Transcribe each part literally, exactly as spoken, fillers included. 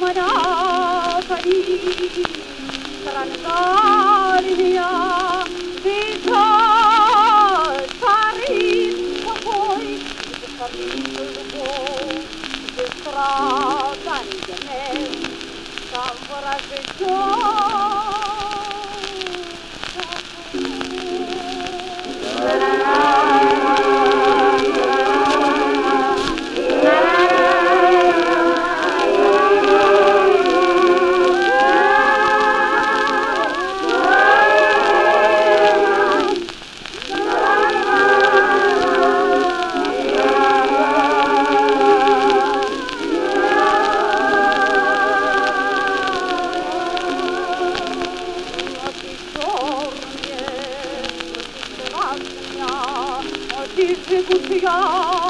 manacari, trancaria, vita, sarit apoi, de camisul voi, de strada de mel, ca fără de Dice cuccia,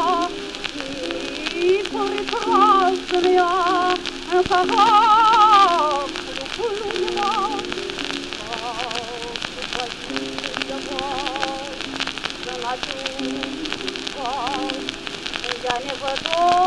e fuori trasmia, e farò culuna, che quasi da voi, da la tua, e già ne vado.